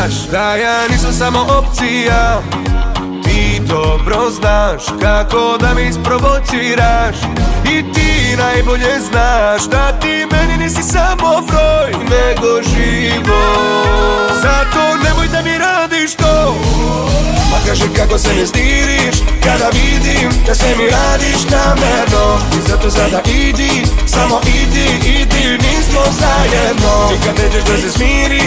znaš da ja nisam samo opcija. Ti dobro znaš kako da me isprovociraš. I ti najbolje znaš da ti meni nisi samo broj, nego život. Zato nemoj da mi radiš to. Pa kaži kako se ne stiriš kada vidim da sve mi radiš namerno. I zato sada idi, samo idi, nismo zajedno. Nikad nećeš da se smiriš